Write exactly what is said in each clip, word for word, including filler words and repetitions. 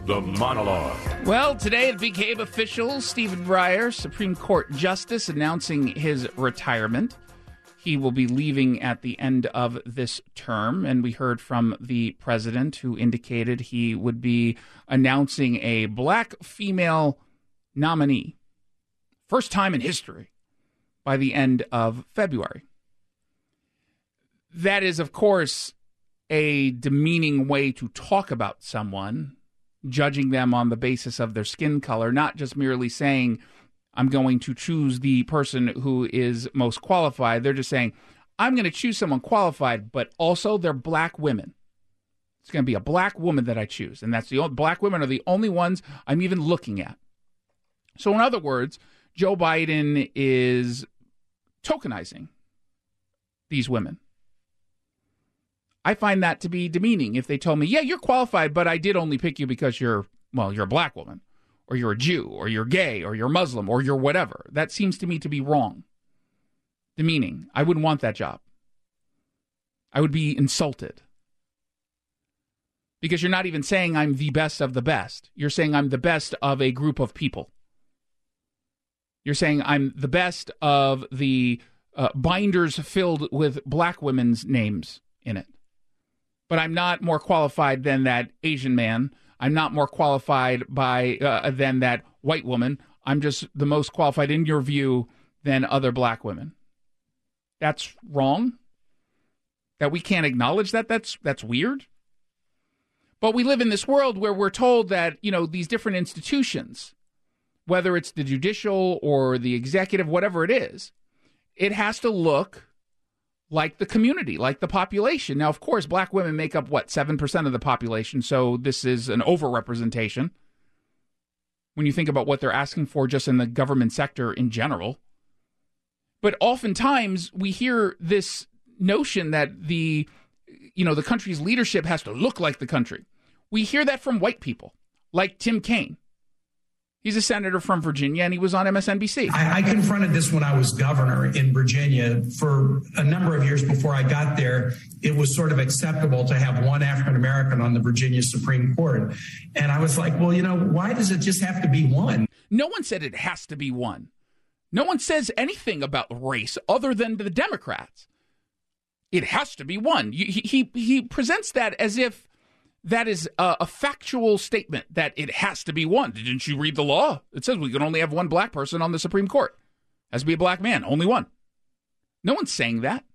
The Monologue. Well, today it became official. Stephen Breyer, Supreme Court Justice, announcing his retirement. He will be leaving at the end of this term, and we heard from the president, who indicated he would be announcing a black female nominee. First time in history, by the end of February. That is, of course, a demeaning way to talk about someone, judging them on the basis of their skin color, not just merely saying, I'm going to choose the person who is most qualified. They're just saying, I'm going to choose someone qualified, but also they're black women. It's going to be a black woman that I choose, and that's the only, black women are the only ones I'm even looking at. So in other words, Joe Biden is tokenizing these women. I find that to be demeaning if they told me, yeah, you're qualified, but I did only pick you because you're, well, you're a black woman, or you're a Jew, or you're gay, or you're Muslim, or you're whatever. That seems to me to be wrong. Demeaning. I wouldn't want that job. I would be insulted. Because you're not even saying I'm the best of the best. You're saying I'm the best of a group of people. You're saying I'm the best of the uh, binders filled with black women's names in it. But I'm not more qualified than that Asian man. I'm not more qualified by uh, than that white woman. I'm just the most qualified in your view than other black women. That's wrong. That we can't acknowledge that. That's that's weird. But we live in this world where we're told that, you know, these different institutions, whether it's the judicial or the executive, whatever it is, it has to look like the community, like the population. Now, of course, black women make up, what, seven percent of the population, so this is an overrepresentation when you think about what they're asking for just in the government sector in general. But oftentimes, we hear this notion that the, you know, the country's leadership has to look like the country. We hear that from white people, like Tim Kaine. He's a senator from Virginia, and he was on M S N B C. I, I confronted this when I was governor in Virginia. For a number of years before I got there, it was sort of acceptable to have one African-American on the Virginia Supreme Court. And I was like, well, you know, why does it just have to be one? No one said it has to be one. No one says anything about race other than the Democrats. It has to be one. He, he, he presents that as if that is a, a factual statement that it has to be one. Didn't you read the law? It says we can only have one black person on the Supreme Court. Has to be a black man, only one. No one's saying that.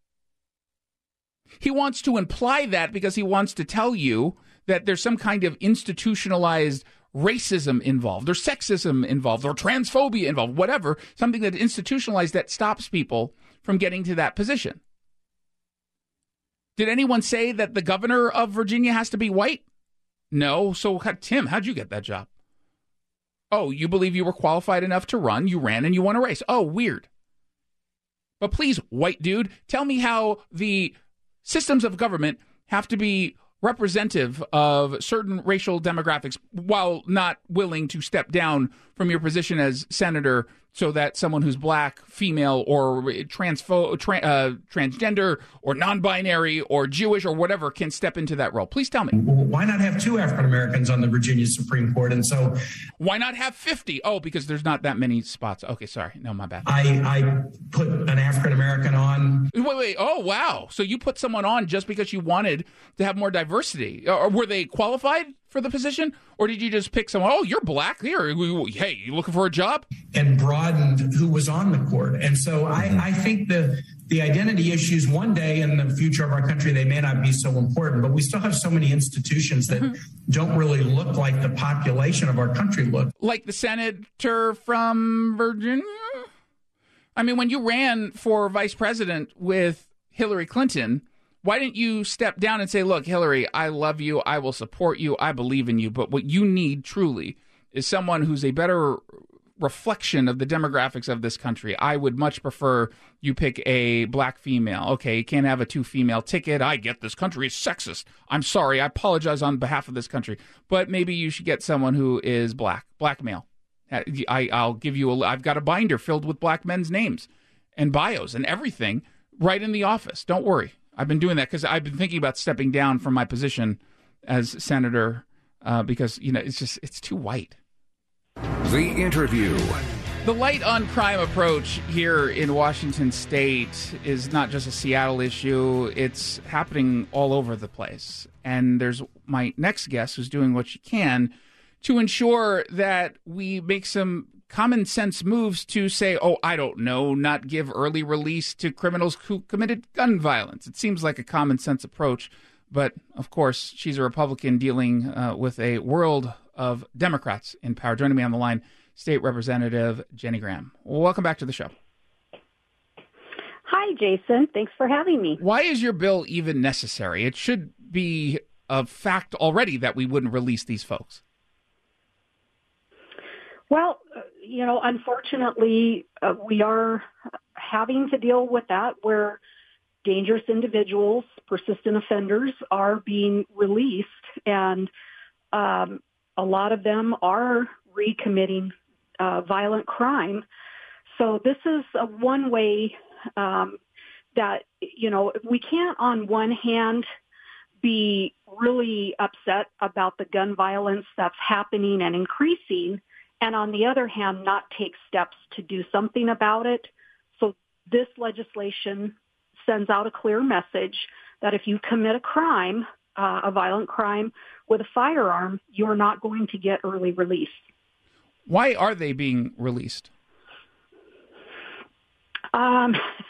He wants to imply that because he wants to tell you that there's some kind of institutionalized racism involved, or sexism involved, or transphobia involved, whatever, something that institutionalized that stops people from getting to that position. Did anyone say that the governor of Virginia has to be white? No. So, Tim, how'd you get that job? Oh, you believe you were qualified enough to run, you ran, and you won a race. Oh, weird. But please, white dude, tell me how the systems of government have to be representative of certain racial demographics while not willing to step down from your position as senator so that someone who's black, female, or transpho- tra- uh, transgender, or non-binary, or Jewish, or whatever can step into that role. Please tell me. Well, why not have two African Americans on the Virginia Supreme Court? And so, why not have fifty? Oh, because there's not that many spots. Okay, sorry. No, my bad. I, I put an African American on. Wait, wait. Oh, wow. So you put someone on just because you wanted to have more diversity. Or were they qualified for the position? Or did you just pick someone? Oh, you're black. Here, hey, you looking for a job? And broadened who was on the court. And so mm-hmm. I, I think the the identity issues one day in the future of our country, they may not be so important, but we still have so many institutions that mm-hmm. don't really look like the population of our country look. Like the senator from Virginia? I mean, when you ran for vice president with Hillary Clinton, why didn't you step down and say, look, Hillary, I love you. I will support you. I believe in you. But what you need truly is someone who's a better reflection of the demographics of this country. I would much prefer you pick a black female. Okay, you can't have a two-female ticket. I get this country is sexist. I'm sorry. I apologize on behalf of this country. But maybe you should get someone who is black, black male. I, I'll give you a, I've got a binder filled with black men's names and bios and everything right in the office. Don't worry. I've been doing that because I've been thinking about stepping down from my position as senator uh, because, you know, it's just it's too white. The Interview. The light on crime approach here in Washington State is not just a Seattle issue. It's happening all over the place. And there's my next guest who's doing what she can to ensure that we make some common sense moves to say, oh, I don't know, not give early release to criminals who committed gun violence. It seems like a common sense approach. But, of course, she's a Republican dealing uh, with a world of Democrats in power. Joining me on the line, State Representative Jenny Graham. Welcome back to the show. Hi, Jason. Thanks for having me. Why is your bill even necessary? It should be a fact already that we wouldn't release these folks. Well, you know, unfortunately, uh, we are having to deal with that where dangerous individuals, persistent offenders are being released, and um, a lot of them are recommitting uh, violent crime. So this is a one way um, that, you know, we can't on one hand be really upset about the gun violence that's happening and increasing, and on the other hand, not take steps to do something about it. So this legislation sends out a clear message that if you commit a crime, uh, a violent crime with a firearm, you're not going to get early release. Why are they being released? Um,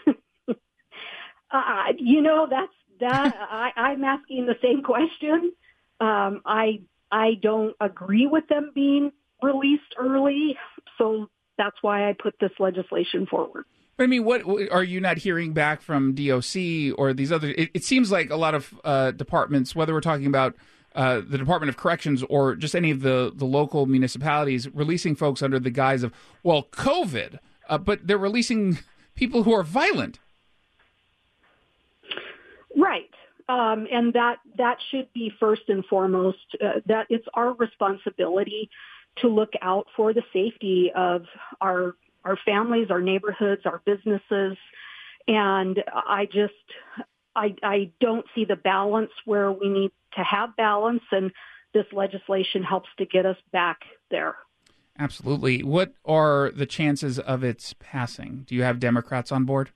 uh, you know, that's that. I, I'm asking the same question. Um, I I don't agree with them being released early, so that's why I put this legislation forward. But I mean, what are you not hearing back from D O C or these other? It, it seems like a lot of uh, departments, whether we're talking about uh, the Department of Corrections or just any of the, the local municipalities, releasing folks under the guise of, well, COVID, uh, but they're releasing people who are violent. Right. Um, and that that should be first and foremost, uh, that it's our responsibility to look out for the safety of our our families, our neighborhoods, our businesses. And I just, I, I don't see the balance where we need to have balance, and this legislation helps to get us back there. Absolutely. What are the chances of its passing? Do you have Democrats on board?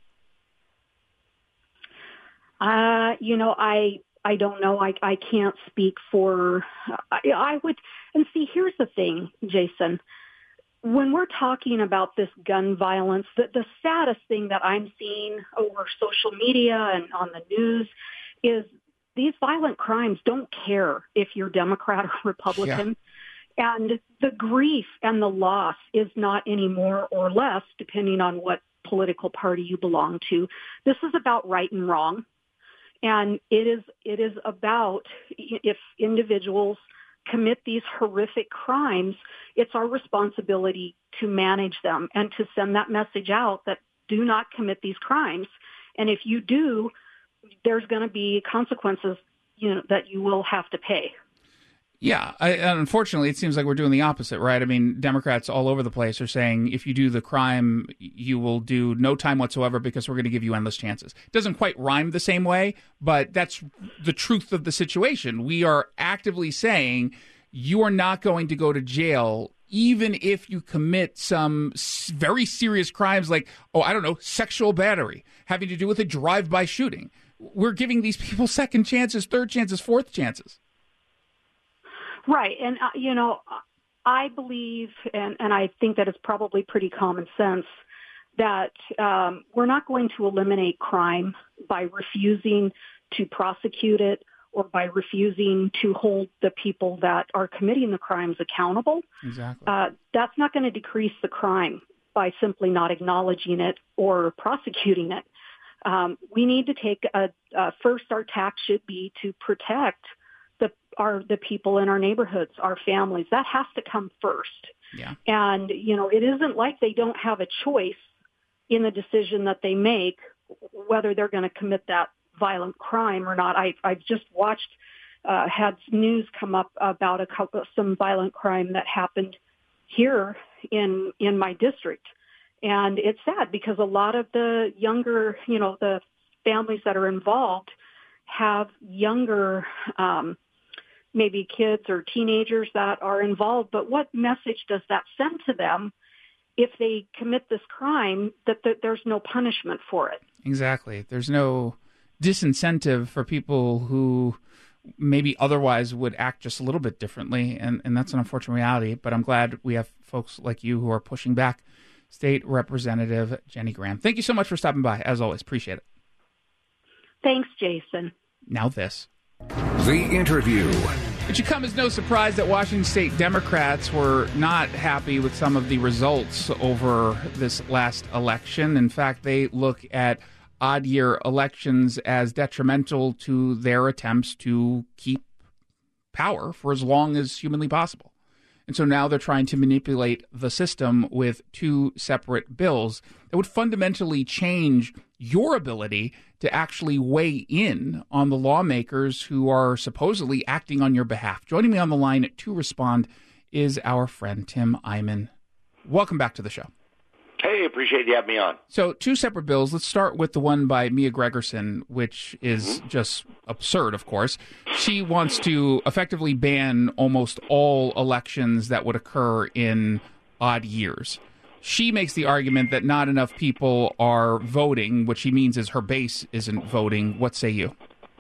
Uh, you know, I I don't know. I, I can't speak for, I, I would, and see, here's the thing, Jason. When we're talking about this gun violence, the, the saddest thing that I'm seeing over social media and on the news is these violent crimes don't care if you're Democrat or Republican. Yeah. And the grief and the loss is not any more or less, depending on what political party you belong to. This is about right and wrong. And it is it is about if individuals commit these horrific crimes, it's our responsibility to manage them and to send that message out that do not commit these crimes. And if you do, there's going to be consequences, you know, that you will have to pay. Yeah, I, unfortunately, it seems like we're doing the opposite, right? I mean, Democrats all over the place are saying if you do the crime, you will do no time whatsoever because we're going to give you endless chances. It doesn't quite rhyme the same way, but that's the truth of the situation. We are actively saying you are not going to go to jail even if you commit some very serious crimes like, oh, I don't know, sexual battery, having to do with a drive-by shooting. We're giving these people second chances, third chances, fourth chances. Right. And, uh, you know, I believe, and, and I think that it's probably pretty common sense, that um, we're not going to eliminate crime by refusing to prosecute it or by refusing to hold the people that are committing the crimes accountable. Exactly. Uh, that's not going to decrease the crime by simply not acknowledging it or prosecuting it. Um, we need to take a, uh, first, our tax should be to protect the our the people in our neighborhoods, our families. That has to come first. Yeah. And, you know, it isn't like they don't have a choice in the decision that they make, whether they're going to commit that violent crime or not. I, I've just watched, uh, had news come up about a couple, some violent crime that happened here in in my district. And it's sad because a lot of the younger, you know, the families that are involved have younger um maybe kids or teenagers that are involved, but what message does that send to them if they commit this crime, that, that there's no punishment for it? Exactly. There's no disincentive for people who maybe otherwise would act just a little bit differently, and, and that's an unfortunate reality, but I'm glad we have folks like you who are pushing back. State Representative Jenny Graham, thank you so much for stopping by. As always, appreciate it. Thanks, Jason. Now this. The Interview. It should come as no surprise that Washington State Democrats were not happy with some of the results over this last election. In fact, they look at odd-year elections as detrimental to their attempts to keep power for as long as humanly possible. And so now they're trying to manipulate the system with two separate bills that would fundamentally change your ability to actually weigh in on the lawmakers who are supposedly acting on your behalf. Joining me on the line to respond is our friend Tim Eyman. Welcome back to the show. Hey, appreciate you having me on. So two separate bills. Let's start with the one by Mia Gregerson, which is mm-hmm. just absurd, of course. She wants to effectively ban almost all elections that would occur in odd years. She makes the argument that not enough people are voting. What she means is her base isn't voting. What say you?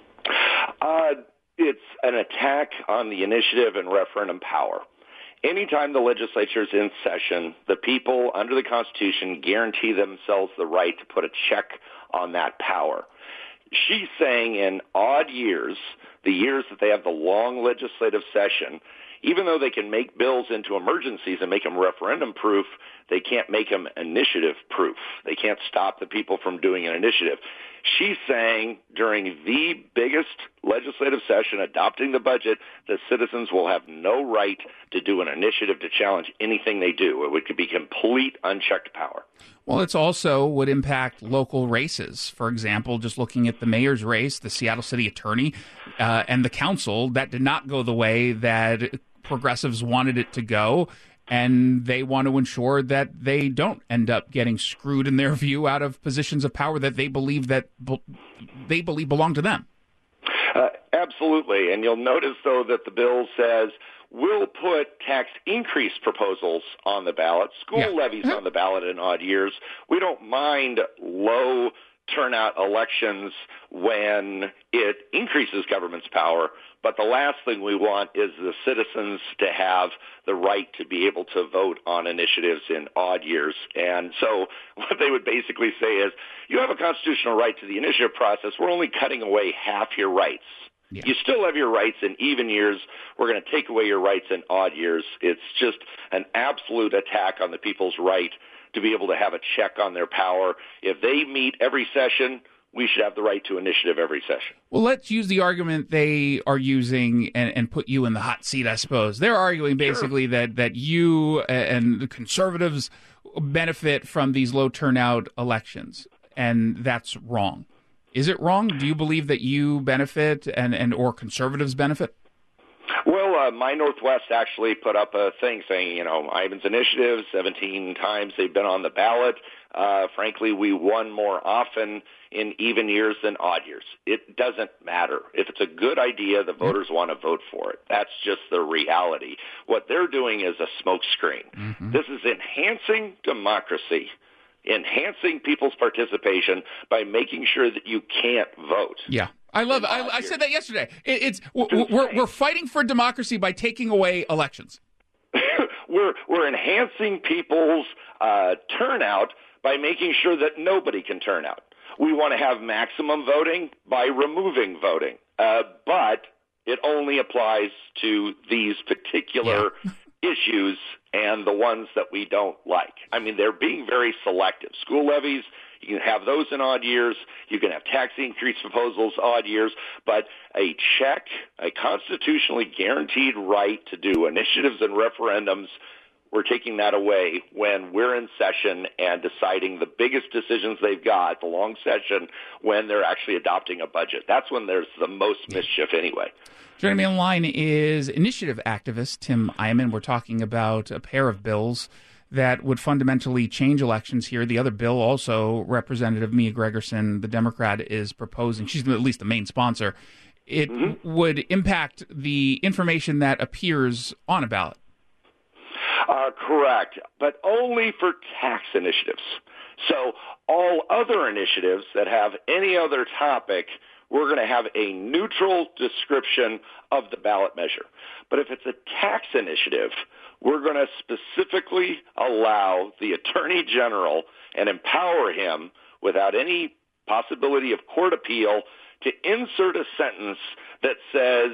Uh, it's an attack on the initiative and referendum power. Anytime the legislature is in session, the people under the Constitution guarantee themselves the right to put a check on that power. She's saying in odd years, the years that they have the long legislative session, even though they can make bills into emergencies and make them referendum-proof, they can't make them initiative-proof. They can't stop the people from doing an initiative. She's saying during the biggest legislative session adopting the budget, the citizens will have no right to do an initiative to challenge anything they do. It would be complete unchecked power. Well, it's also would impact local races. For example, just looking at the mayor's race, the Seattle City Attorney, uh, and the council, that did not go the way that progressives wanted it to go. And they want to ensure that they don't end up getting screwed, in their view, out of positions of power that they believe that be- they believe belong to them. Uh, absolutely. And you'll notice, though, that the bill says we'll put tax increase proposals on the ballot, school yeah. levies yeah. on the ballot in odd years. We don't mind low turnout elections when it increases government's power. But the last thing we want is the citizens to have the right to be able to vote on initiatives in odd years. And so what they would basically say is, you have a constitutional right to the initiative process. We're only cutting away half your rights. Yeah. You still have your rights in even years. We're going to take away your rights in odd years. It's just an absolute attack on the people's right to be able to have a check on their power. If they meet every session, we should have the right to initiative every session. Well, let's use the argument they are using and, and put you in the hot seat, I suppose. They're arguing basically sure. that, that you and the conservatives benefit from these low turnout elections, and that's wrong. Is it wrong? Do you believe that you benefit and, and or conservatives benefit? Well, uh, My Northwest actually put up a thing saying, you know, Eyman's initiative, seventeen times they've been on the ballot. Uh, frankly, we won more often in even years than odd years. It doesn't matter. If it's a good idea, the voters want to vote for it. That's just the reality. What they're doing is a smokescreen. Mm-hmm. This is enhancing democracy, enhancing people's participation by making sure that you can't vote. Yeah. I love it. I, I said that yesterday. It, it's we're, we're we're fighting for democracy by taking away elections. we're we're enhancing people's uh, turnout by making sure that nobody can turn out. We want to have maximum voting by removing voting, uh, but it only applies to these particular yeah. issues and the ones that we don't like. I mean, they're being very selective. School levies, you can have those in odd years. You can have tax increase proposals odd years. But a check, a constitutionally guaranteed right to do initiatives and referendums, we're taking that away when we're in session and deciding the biggest decisions they've got, the long session, when they're actually adopting a budget. That's when there's the most mischief anyway. Joining me on the line is initiative activist Tim Eyman. We're talking about a pair of bills that would fundamentally change elections here. The other bill also, Representative Mia Gregerson, the Democrat, is proposing, she's at least the main sponsor, it mm-hmm. would impact the information that appears on a ballot. Uh, correct, but only for tax initiatives. So all other initiatives that have any other topic, we're going to have a neutral description of the ballot measure. But if it's a tax initiative, we're going to specifically allow the Attorney General and empower him without any possibility of court appeal to insert a sentence that says,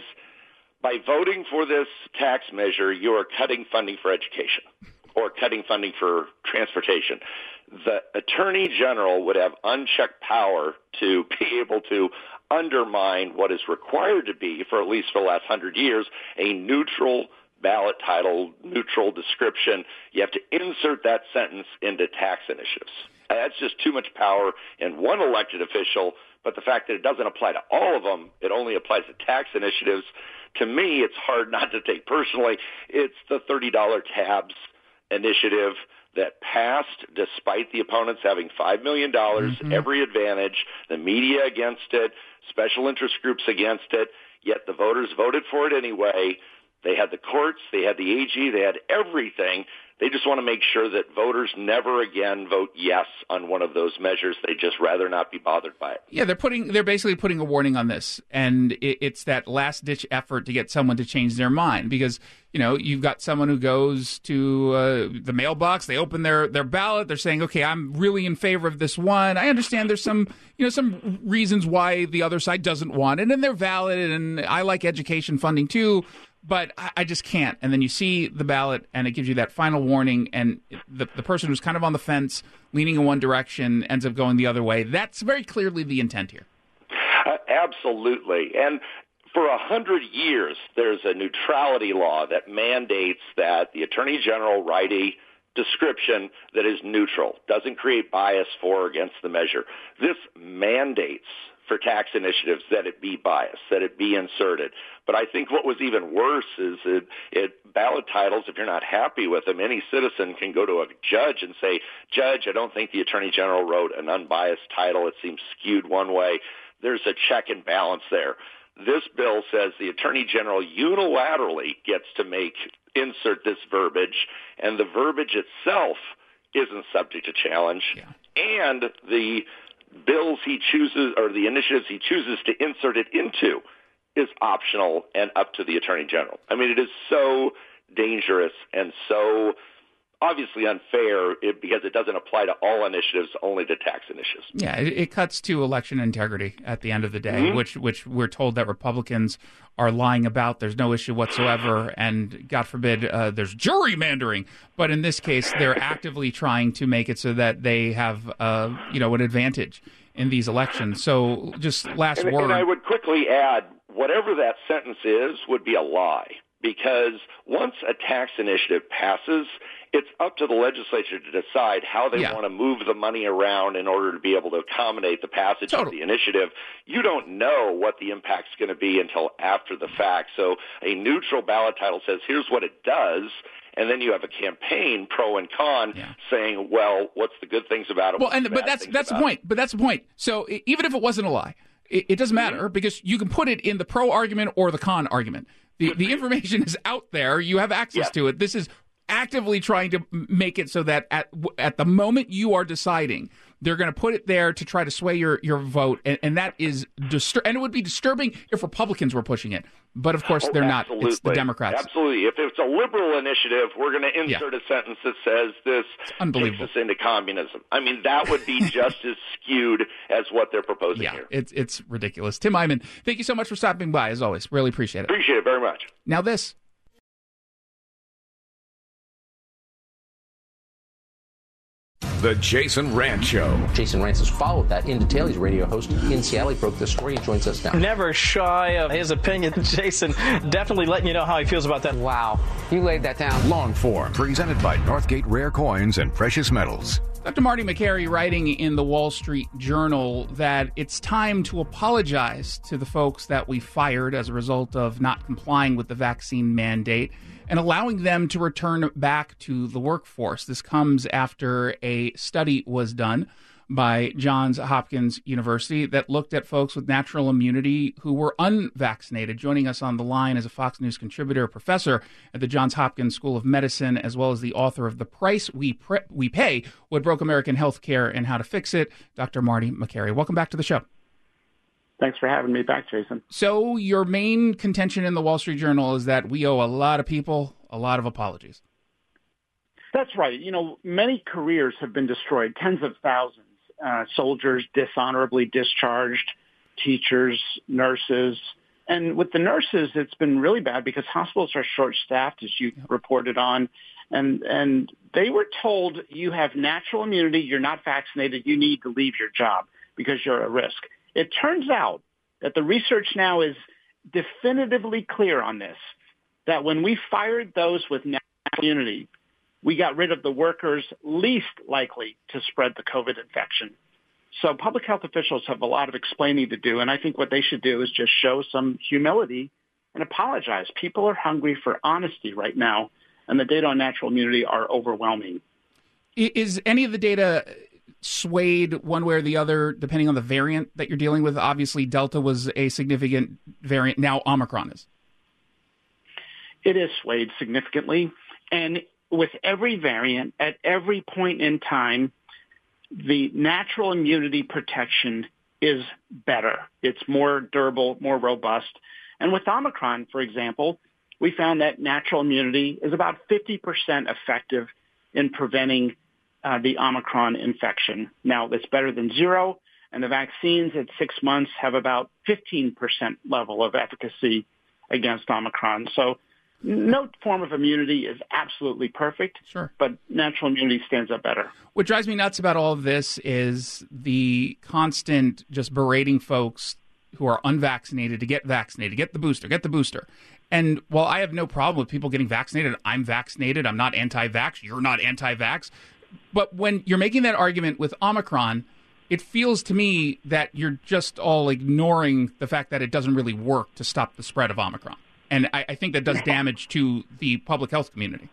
by voting for this tax measure, you are cutting funding for education or cutting funding for transportation. The Attorney General would have unchecked power to be able to undermine what is required to be, for at least for the last hundred years, a neutral ballot title, neutral description. You have to insert that sentence into tax initiatives. That's just too much power in one elected official, but the fact that it doesn't apply to all of them, it only applies to tax initiatives, to me, it's hard not to take personally. It's the thirty dollars tabs initiative that passed despite the opponents having five million dollars, mm-hmm. every advantage, the media against it, special interest groups against it, yet the voters voted for it anyway. They had the courts, they had the A G, they had everything. They just want to make sure that voters never again vote yes on one of those measures. They just rather not be bothered by it. Yeah, they're putting they're basically putting a warning on this, and it, it's that last ditch effort to get someone to change their mind, because you know you've got someone who goes to uh, the mailbox, they open their their ballot, they're saying, okay, I'm really in favor of this one. I understand there's some you know some reasons why the other side doesn't want it, and they're valid, and I like education funding too. But I just can't. And then you see the ballot, and it gives you that final warning, and the the person who's kind of on the fence, leaning in one direction, ends up going the other way. That's very clearly the intent here. Uh, absolutely. And for a hundred years, there's a neutrality law that mandates that the Attorney General write a description that is neutral, doesn't create bias for or against the measure. This mandates for tax initiatives that it be biased, that it be inserted. But I think what was even worse is it, it ballot titles, if you're not happy with them, any citizen can go to a judge and say, Judge, I don't think the Attorney General wrote an unbiased title. It seems skewed one way. There's a check and balance there. This bill says the Attorney General unilaterally gets to make, insert this verbiage, and the verbiage itself isn't subject to challenge. Yeah. And the bills he chooses, or the initiatives he chooses to insert it into, is optional and up to the Attorney General. I mean, it is so dangerous and so obviously unfair it, because it doesn't apply to all initiatives, only to tax initiatives. Yeah, it, it cuts to election integrity at the end of the day, mm-hmm. which which we're told that Republicans are lying about. There's no issue whatsoever, and God forbid uh, there's gerrymandering. But in this case, they're actively trying to make it so that they have uh, you know an advantage in these elections. So just last and, word. And I would quickly add, whatever that sentence is would be a lie, because once a tax initiative passes, it's up to the legislature to decide how they yeah. want to move the money around in order to be able to accommodate the passage totally. of the initiative. You don't know what the impact's going to be until after the fact. So a neutral ballot title says, here's what it does, and then you have a campaign, pro and con, yeah. saying, well, what's the good things about it? Well, and but that's that's the point. It? But that's the point. So even if it wasn't a lie, it, it doesn't matter, mm-hmm. because you can put it in the pro argument or the con argument. The the information is out there. You have access yeah. to it. This is actively trying to make it so that at at the moment you are deciding, they're going to put it there to try to sway your, your vote, and, and that is distur- and it would be disturbing if Republicans were pushing it. But of course, oh, they're absolutely. not. It's the Democrats. Absolutely. If it's a liberal initiative, we're going to insert yeah. a sentence that says this takes us into communism. I mean, that would be just as skewed as what they're proposing yeah, here. It's it's ridiculous. Tim Eyman, thank you so much for stopping by. As always, really appreciate it. Appreciate it very much. Now this. The Jason Rant Show. Jason Rantz has followed that in detail. He's a radio host in Seattle. He broke the story. He joins us now. Never shy of his opinion. Jason definitely letting you know how he feels about that. Wow. You laid that down. Long form. Presented by Northgate Rare Coins and Precious Metals. Doctor Marty Makary writing in the Wall Street Journal that it's time to apologize to the folks that we fired as a result of not complying with the vaccine mandate and allowing them to return back to the workforce. This comes after a study was done by Johns Hopkins University that looked at folks with natural immunity who were unvaccinated. Joining us on the line is a Fox News contributor, professor at the Johns Hopkins School of Medicine, as well as the author of The Price We Pre- We Pay, What Broke American Healthcare and How to Fix It, Doctor Marty Makary. Welcome back to the show. Thanks for having me back, Jason. So your main contention in the Wall Street Journal is that we owe a lot of people a lot of apologies. That's right. You know, many careers have been destroyed, tens of thousands. Uh, soldiers dishonorably discharged, teachers, nurses. And with the nurses, it's been really bad because hospitals are short-staffed, as you yep. reported on. And and they were told, you have natural immunity, you're not vaccinated, you need to leave your job because you're at risk. It turns out that the research now is definitively clear on this, that when we fired those with natural immunity, we got rid of the workers least likely to spread the COVID infection. So public health officials have a lot of explaining to do, and I think what they should do is just show some humility and apologize. People are hungry for honesty right now, and the data on natural immunity are overwhelming. Is any of the data swayed one way or the other, depending on the variant that you're dealing with? Obviously, Delta was a significant variant. Now Omicron is. It is swayed significantly. And with every variant, at every point in time, the natural immunity protection is better. It's more durable, more robust. And with Omicron, for example, we found that natural immunity is about fifty percent effective in preventing uh, the Omicron infection. Now, that's better than zero, and the vaccines at six months have about fifteen percent level of efficacy against Omicron. So no form of immunity is absolutely perfect, sure, but natural immunity stands up better. What drives me nuts about all of this is the constant just berating folks who are unvaccinated to get vaccinated, get the booster, get the booster. And while I have no problem with people getting vaccinated, I'm vaccinated, I'm not anti-vax, you're not anti-vax. But when you're making that argument with Omicron, it feels to me that you're just all ignoring the fact that it doesn't really work to stop the spread of Omicron. And I, I think that does damage to the public health community.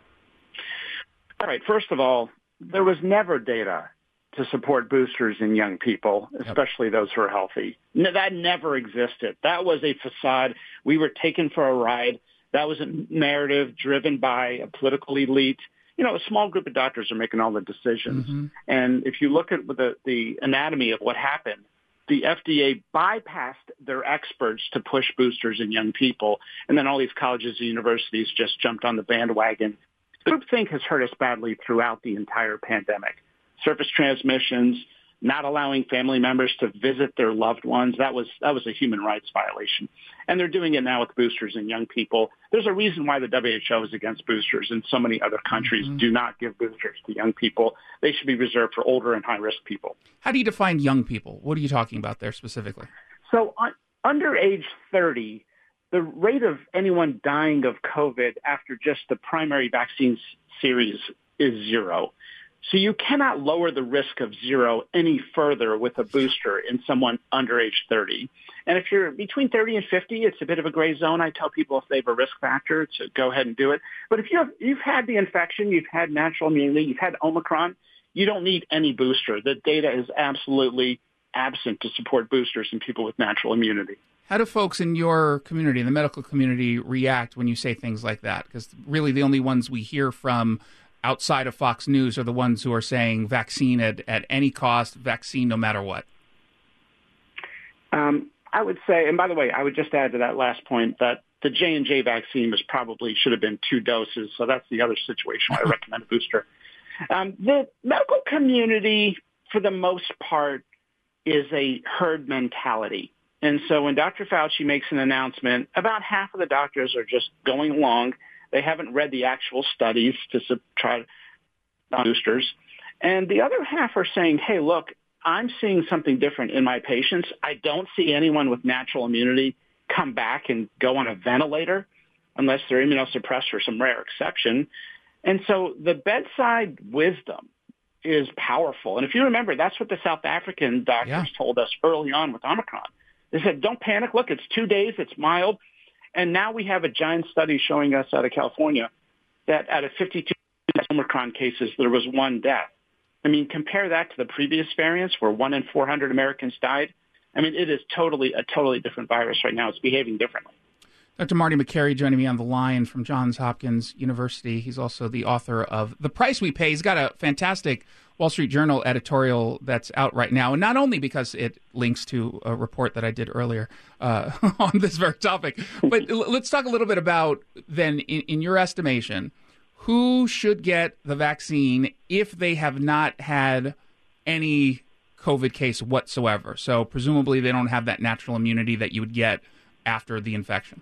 All right. First of all, there was never data to support boosters in young people, especially yep. those who are healthy. No, that never existed. That was a facade. We were taken for a ride. That was a narrative driven by a political elite. You know, a small group of doctors are making all the decisions. Mm-hmm. And if you look at the, the anatomy of what happened, the F D A bypassed their experts to push boosters in young people, and then all these colleges and universities just jumped on the bandwagon. Groupthink has hurt us badly throughout the entire pandemic. Surface transmissions, not allowing family members to visit their loved ones, that was that was a human rights violation. And they're doing it now with boosters in young people. There's a reason why the W H O is against boosters, and so many other countries mm-hmm. do not give boosters to young people. They should be reserved for older and high-risk people. How do you define young people? What are you talking about there specifically? So uh, under age thirty, the rate of anyone dying of COVID after just the primary vaccine series is zero. So you cannot lower the risk of zero any further with a booster in someone under age thirty. And if you're between thirty and fifty, it's a bit of a gray zone. I tell people if they have a risk factor to go ahead and do it. But if you have, you've had the infection, you've had natural immunity, you've had Omicron, you don't need any booster. The data is absolutely absent to support boosters in people with natural immunity. How do folks in your community, in the medical community, react when you say things like that? Because really the only ones we hear from outside of Fox News are the ones who are saying vaccine at, at any cost, vaccine no matter what. Um, I would say, and by the way, I would just add to that last point that the J and J vaccine was probably should have been two doses, so that's the other situation where I recommend a booster. Um, the medical community, for the most part, is a herd mentality. And so when Doctor Fauci makes an announcement, about half of the doctors are just going along. They haven't read the actual studies to sub- try boosters. And the other half are saying, hey, look, I'm seeing something different in my patients. I don't see anyone with natural immunity come back and go on a ventilator unless they're immunosuppressed or some rare exception. And so the bedside wisdom is powerful. And if you remember, that's what the South African doctors yeah. told us early on with Omicron. They said, don't panic. Look, it's two days. It's mild. And now we have a giant study showing us out of California that out of fifty-two Omicron cases, there was one death. I mean, compare that to the previous variants where one in four hundred Americans died. I mean, it is totally a totally different virus right now. It's behaving differently. Doctor Marty Makary joining me on the line from Johns Hopkins University. He's also the author of The Price We Pay. He's got a fantastic Wall Street Journal editorial that's out right now, and not only because it links to a report that I did earlier uh, on this very topic, but l- let's talk a little bit about, then, in, in your estimation, who should get the vaccine if they have not had any COVID case whatsoever? So presumably they don't have that natural immunity that you would get after the infection.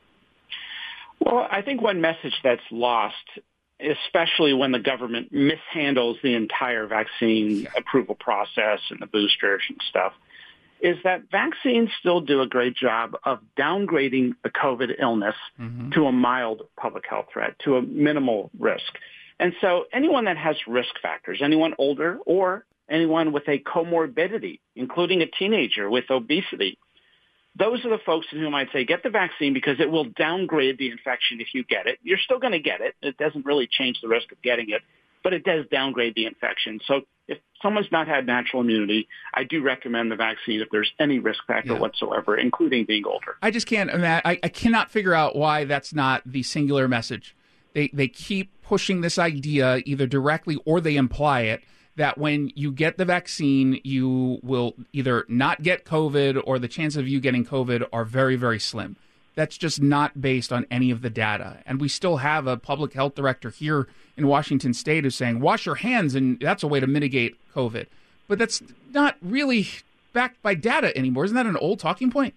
Well, I think one message that's lost, especially when the government mishandles the entire vaccine yeah. approval process and the boosters and stuff, is that vaccines still do a great job of downgrading the COVID illness mm-hmm. to a mild public health threat, to a minimal risk. And so anyone that has risk factors, anyone older or anyone with a comorbidity, including a teenager with obesity, those are the folks in whom I'd say get the vaccine because it will downgrade the infection if you get it. You're still going to get it. It doesn't really change the risk of getting it, but it does downgrade the infection. So if someone's not had natural immunity, I do recommend the vaccine if there's any risk factor yeah. whatsoever, including being older. I just can't imagine. I, I cannot figure out why that's not the singular message. They they keep pushing this idea either directly or they imply it, that when you get the vaccine, you will either not get COVID or the chances of you getting COVID are very, very slim. That's just not based on any of the data. And we still have a public health director here in Washington State who's saying, wash your hands, and that's a way to mitigate COVID. But that's not really backed by data anymore. Isn't that an old talking point?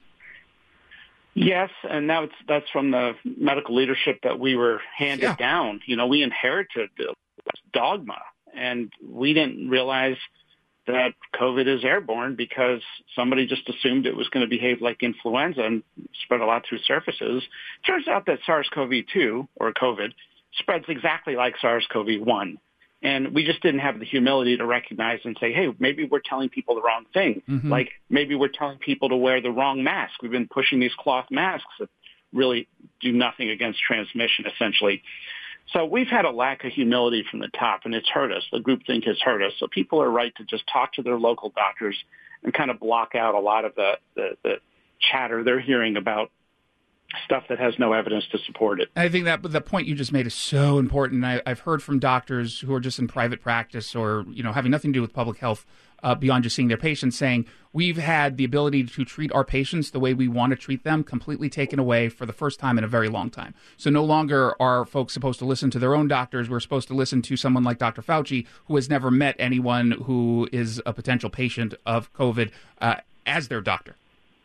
Yes, and now it's, that's from the medical leadership that we were handed yeah. down. You know, we inherited this dogma. And we didn't realize that COVID is airborne because somebody just assumed it was going to behave like influenza and spread a lot through surfaces. Turns out that SARS-C o V two, or COVID, spreads exactly like SARS-C o V one. And we just didn't have the humility to recognize and say, hey, maybe we're telling people the wrong thing. Mm-hmm. Like maybe we're telling people to wear the wrong mask. We've been pushing these cloth masks that really do nothing against transmission, essentially. So we've had a lack of humility from the top, and it's hurt us. The groupthink has hurt us. So people are right to just talk to their local doctors and kind of block out a lot of the, the, the chatter they're hearing about stuff that has no evidence to support it. I think that the point you just made is so important. I, I've heard from doctors who are just in private practice or, you know, having nothing to do with public health uh, beyond just seeing their patients saying, we've had the ability to treat our patients the way we want to treat them completely taken away for the first time in a very long time. So no longer are folks supposed to listen to their own doctors. We're supposed to listen to someone like Doctor Fauci, who has never met anyone who is a potential patient of COVID uh, as their doctor.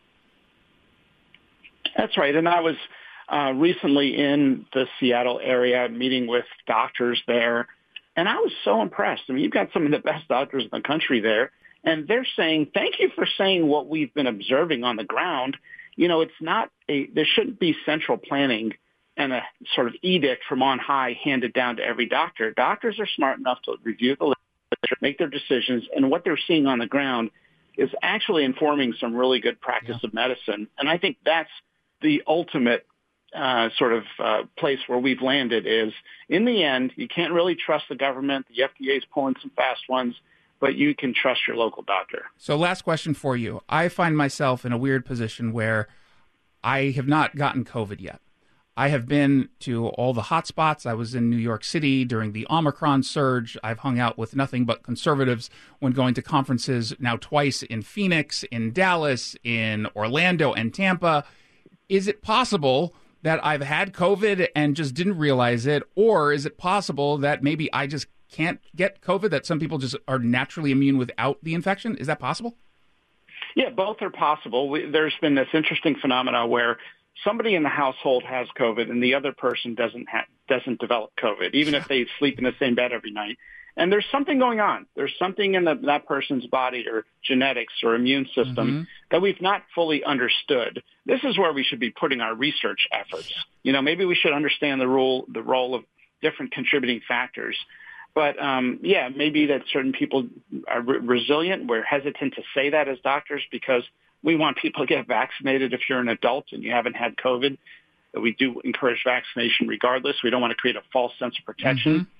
That's right. And I was uh, recently in the Seattle area meeting with doctors there, and I was so impressed. I mean, you've got some of the best doctors in the country there, and they're saying, thank you for saying what we've been observing on the ground. You know, it's not a, there shouldn't be central planning and a sort of edict from on high handed down to every doctor. Doctors are smart enough to review the literature, make their decisions, and what they're seeing on the ground is actually informing some really good practice yeah. of medicine. And I think that's the ultimate uh, sort of uh, place where we've landed is, in the end, you can't really trust the government. The F D A is pulling some fast ones, but you can trust your local doctor. So last question for you. I find myself in a weird position where I have not gotten COVID yet. I have been to all the hot spots. I was in New York City during the Omicron surge. I've hung out with nothing but conservatives when going to conferences now twice in Phoenix, in Dallas, in Orlando, and Tampa. Is it possible that I've had COVID and just didn't realize it? Or is it possible that maybe I just can't get COVID, that some people just are naturally immune without the infection? Is that possible? Yeah, both are possible. We, there's been this interesting phenomena where somebody in the household has COVID and the other person doesn't ha- doesn't develop COVID, even if they sleep in the same bed every night. And there's something going on. There's something in the, that person's body or genetics or immune system mm-hmm. that we've not fully understood. This is where we should be putting our research efforts. You know, maybe we should understand the role, the role of different contributing factors. But, um, yeah, maybe that certain people are re- resilient. We're hesitant to say that as doctors because we want people to get vaccinated if you're an adult and you haven't had COVID. We do encourage vaccination regardless. We don't want to create a false sense of protection. Mm-hmm.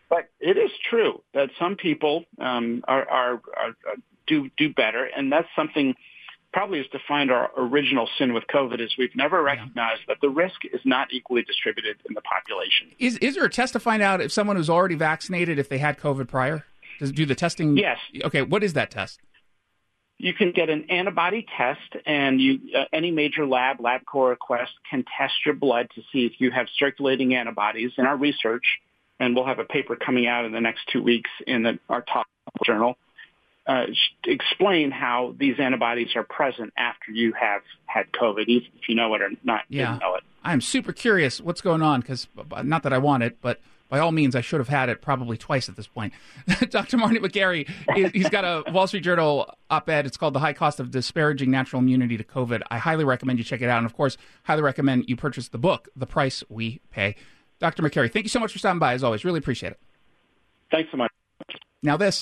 But it is true that some people um, are, are, are do do better, and that's something probably has defined our original sin with COVID is we've never recognized yeah. that the risk is not equally distributed in the population. Is is there a test to find out if someone who's already vaccinated, if they had COVID prior? Does do the testing? Yes. Okay, what is that test? You can get an antibody test, and you uh, any major lab, LabCorp request, can test your blood to see if you have circulating antibodies. In our research, and we'll have a paper coming out in the next two weeks in the, our top journal, uh, explain how these antibodies are present after you have had COVID, even if you know it or not. Yeah, didn't know it. I'm super curious what's going on, because not that I want it, but by all means, I should have had it probably twice at this point. Doctor Marty Makary, he's got a Wall Street Journal op-ed. It's called The High Cost of Disparaging Natural Immunity to COVID. I highly recommend you check it out. And, of course, highly recommend you purchase the book, The Price We Pay. Doctor Makary, thank you so much for stopping by, as always. Really appreciate it. Thanks so much. Now this.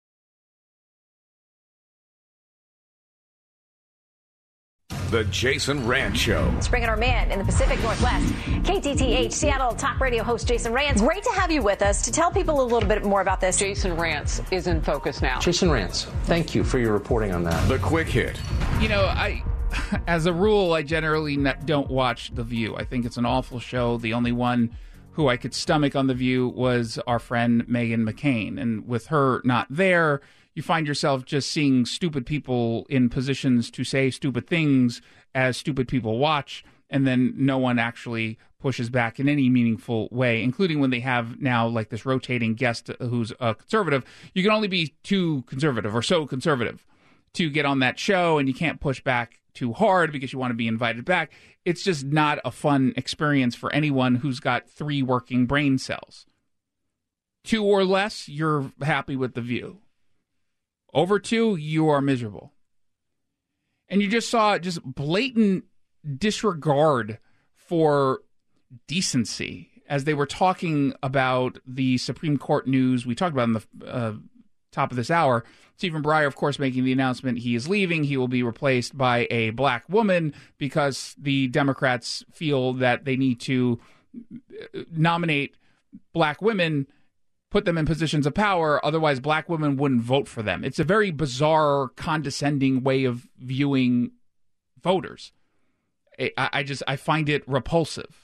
The Jason Rantz Show. Let's bring in our man in the Pacific Northwest, K T T H Seattle top radio host Jason Rantz. Great to have you with us to tell people a little bit more about this. Jason Rantz is in focus now. Jason Rantz, thank you for your reporting on that. The Quick Hit. You know, I, as a rule, I generally not, don't watch The View. I think it's an awful show. The only one who I could stomach on The View was our friend Meghan McCain. And with her not there, you find yourself just seeing stupid people in positions to say stupid things as stupid people watch, and then no one actually pushes back in any meaningful way, including when they have now like this rotating guest who's a conservative. You can only be too conservative or so conservative to get on that show, and you can't push back too hard because you want to be invited back. It's just not a fun experience for anyone who's got three working brain cells. Two or less, you're happy with The View. Over two, you are miserable. And you just saw just blatant disregard for decency as they were talking about the Supreme Court news we talked about in the uh, top of this hour. Stephen Breyer, of course, making the announcement he is leaving. He will be replaced by a black woman because the Democrats feel that they need to nominate black women, put them in positions of power, otherwise black women wouldn't vote for them. It's a very bizarre, condescending way of viewing voters. I, I just, I find it repulsive.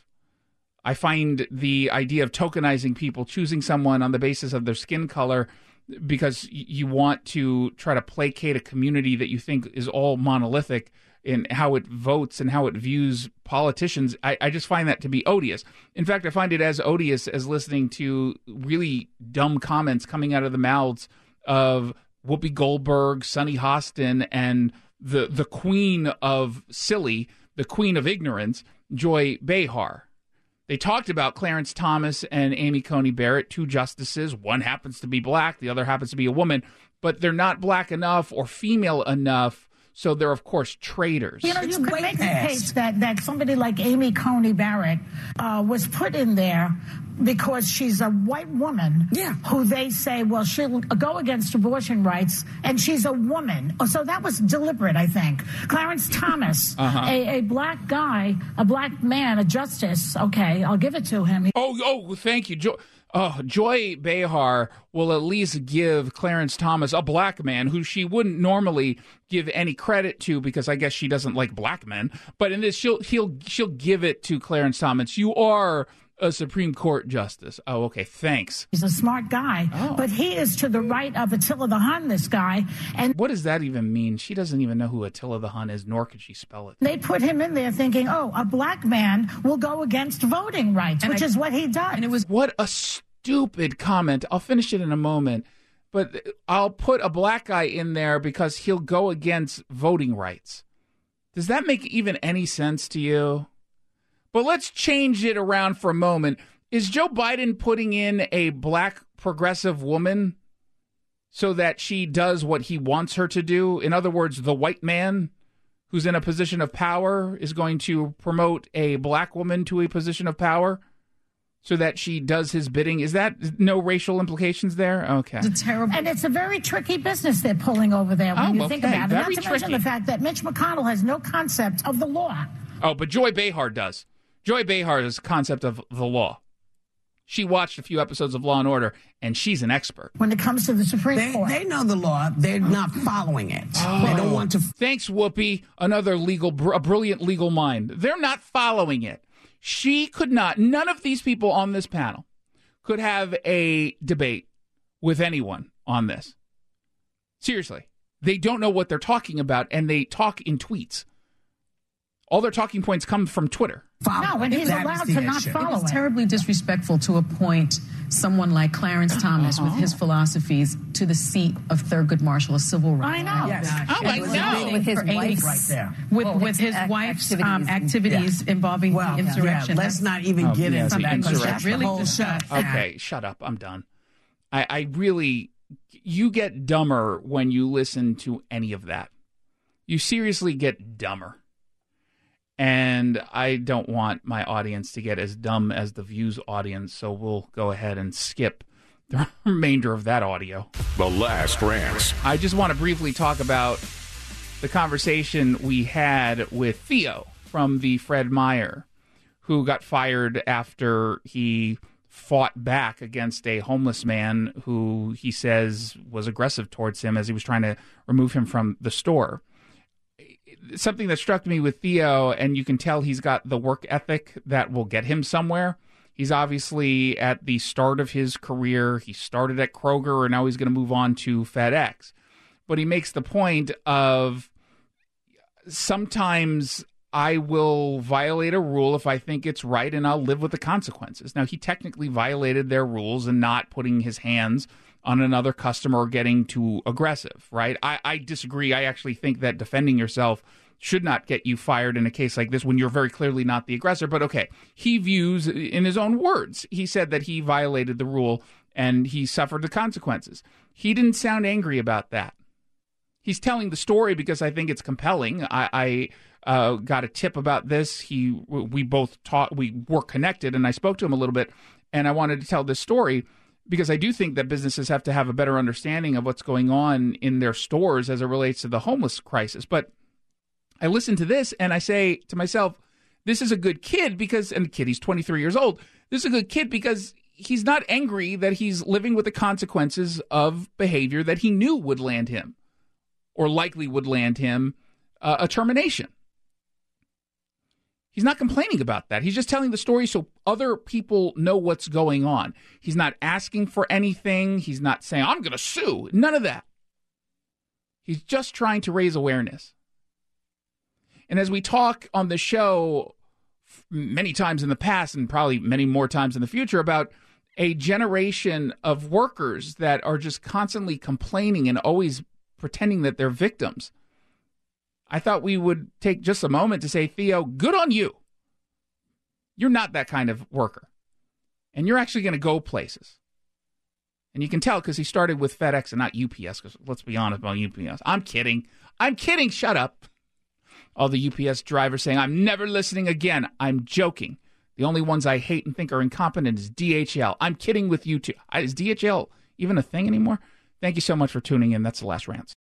I find the idea of tokenizing people, choosing someone on the basis of their skin color because you want to try to placate a community that you think is all monolithic in how it votes and how it views politicians. I, I just find that to be odious. In fact, I find it as odious as listening to really dumb comments coming out of the mouths of Whoopi Goldberg, Sunny Hostin, and the the queen of silly, the queen of ignorance, Joy Behar. They talked about Clarence Thomas and Amy Coney Barrett, two justices. One happens to be black, the other happens to be a woman, but they're not black enough or female enough. So they're, of course, traitors. You know, you could make the case that, that somebody like Amy Coney Barrett uh, was put in there because she's a white woman yeah. who they say, well, she'll go against abortion rights, and she's a woman. So that was deliberate, I think. Clarence Thomas, uh-huh. a, a black guy, a black man, a justice, okay, I'll give it to him. Oh, oh, thank you, Joy. Oh, Joy Behar will at least give Clarence Thomas, a black man who she wouldn't normally give any credit to because I guess she doesn't like black men. But in this, she'll he'll she'll give it to Clarence Thomas. You are a Supreme Court justice. Oh, okay, thanks. He's a smart guy, oh. but he is to the right of Attila the Hun, this guy. And what does that even mean? She doesn't even know who Attila the Hun is, nor could she spell it. They put him in there thinking, oh, a black man will go against voting rights, and which I, is what he does. And it was what a stupid comment. I'll finish it in a moment, but I'll put a black guy in there because he'll go against voting rights. Does that make even any sense to you? But let's change it around for a moment. Is Joe Biden putting in a black progressive woman so that she does what he wants her to do? In other words, the white man who's in a position of power is going to promote a black woman to a position of power so that she does his bidding? Is that no racial implications there? Okay. It's terrible. And it's a very tricky business they're pulling over there when oh, you okay. think about it. Very Not to tricky. mention the fact that Mitch McConnell has no concept of the law. Oh, but Joy Behar does. Joy Behar is a concept of the law. She watched a few episodes of Law and Order, and she's an expert. When it comes to the Supreme they, Court. They know the law. They're not following it. Oh. They don't want to. Thanks, Whoopi. Another legal, a brilliant legal mind. They're not following it. She could not, none of these people on this panel could have a debate with anyone on this. Seriously. They don't know what they're talking about, and they talk in tweets. All their talking points come from Twitter. No, and he's allowed to not follow it. It's terribly disrespectful to appoint someone like Clarence Thomas uh-huh. with his philosophies to the seat of Thurgood Marshall, a civil rights. I know. Yes. Oh, I know. With his wife, right there. With, well, with his act- wife's activities, um, activities yeah. involving well, the insurrection. Yeah, let's not even oh, get yeah, into that. That's really shut. Okay, shut up. I'm done. I, I really, you get dumber when you listen to any of that. You seriously get dumber. And I don't want my audience to get as dumb as the Views audience, so we'll go ahead and skip the remainder of that audio. The Last Rants. I just want to briefly talk about the conversation we had with Theo from the Fred Meyer, who got fired after he fought back against a homeless man who he says was aggressive towards him as he was trying to remove him from the store. Something that struck me with Theo, and you can tell he's got the work ethic that will get him somewhere. He's obviously at the start of his career. He started at Kroger, and now he's going to move on to FedEx. But he makes the point of sometimes I will violate a rule if I think it's right, and I'll live with the consequences. Now, he technically violated their rules in not putting his hands on another customer or getting too aggressive, right? I, I disagree. I actually think that defending yourself should not get you fired in a case like this when you're very clearly not the aggressor. But okay, he views, in his own words, he said that he violated the rule and he suffered the consequences. He didn't sound angry about that. He's telling the story because I think it's compelling. I, I uh, got a tip about this. He, we both taught, we were connected, and I spoke to him a little bit, and I wanted to tell this story because I do think that businesses have to have a better understanding of what's going on in their stores as it relates to the homeless crisis. But I listen to this and I say to myself, this is a good kid because, and the kid, he's twenty-three years old. This is a good kid because he's not angry that he's living with the consequences of behavior that he knew would land him or likely would land him uh, a termination. He's not complaining about that. He's just telling the story so other people know what's going on. He's not asking for anything. He's not saying, I'm going to sue. None of that. He's just trying to raise awareness. And as we talk on the show many times in the past and probably many more times in the future about a generation of workers that are just constantly complaining and always pretending that they're victims, I thought we would take just a moment to say, Theo, good on you. You're not that kind of worker. And you're actually going to go places. And you can tell because he started with FedEx and not U P S, because let's be honest about U P S. I'm kidding. I'm kidding. Shut up. All the U P S drivers saying, I'm never listening again. I'm joking. The only ones I hate and think are incompetent is D H L. I'm kidding with you too. Is D H L even a thing anymore? Thank you so much for tuning in. That's The Last Rants.